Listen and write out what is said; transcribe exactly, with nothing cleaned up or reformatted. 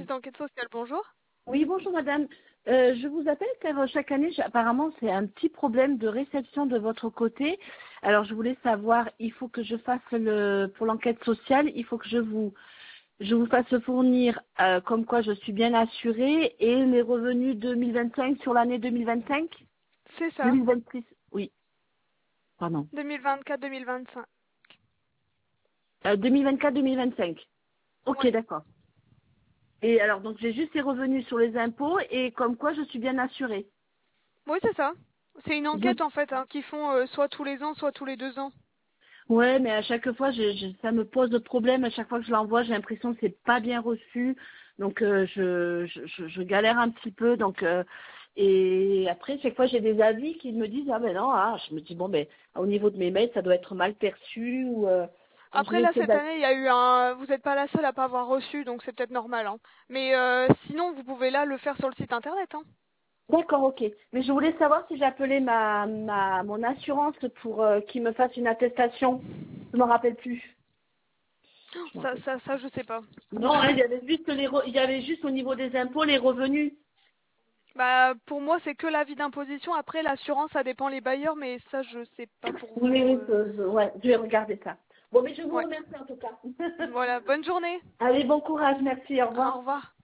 d'enquête sociale, bonjour. Oui, bonjour madame. Euh, je vous appelle car euh, chaque année, j'ai- apparemment, c'est un petit problème de réception de votre côté. Alors, je voulais savoir, il faut que je fasse le pour l'enquête sociale, il faut que je vous je vous fasse fournir euh, comme quoi je suis bien assurée et les revenus deux mille vingt-cinq sur l'année deux mille vingt-cinq, C'est ça, deux mille vingt-six. Oui, pardon. deux mille vingt-quatre deux mille vingt-cinq. Euh, deux mille vingt-quatre deux mille vingt-cinq. Ok, Ouais. d'accord. Et alors, donc j'ai juste les revenus sur les impôts et comme quoi je suis bien assurée. Oui, c'est ça. C'est une Je enquête en fait, hein, qu'ils font euh, soit tous les ans, soit tous les deux ans. Ouais, mais à chaque fois, je, je- ça me pose de problème. À chaque fois que je l'envoie, j'ai l'impression que c'est pas bien reçu. Donc, euh, je, je, je, je galère un petit peu. Donc, euh, et après, chaque fois, j'ai des avis qui me disent ah ben non, ah, je me dis bon ben au niveau de mes mails, ça doit être mal perçu ou. Euh, donc, je Après vais là, essayer cette d'a- année, il y a eu un... Vous n'êtes pas la seule à pas avoir reçu, donc c'est peut-être normal. Hein. Mais euh, sinon, vous pouvez là le faire sur le site internet. Hein. D'accord, ok. Mais je voulais savoir si j'appelais ma, ma mon assurance pour euh, qu'ils me fasse une attestation. Je me rappelle plus. Je me Ça, rappelle. ça, ça, je sais pas. Non, hein, il y avait juste les re- il y avait juste au niveau des impôts les revenus. Bah, pour moi, c'est que l'avis d'imposition. Après, l'assurance, ça dépend les bailleurs, mais ça, je sais pas pour Oui, vous. oui, euh. je, je- ouais, je vais regarder ça. Bon, mais je vous Ouais. remercie en tout cas. Voilà. Bonne journée. Allez, bon courage, merci, au revoir. Au revoir.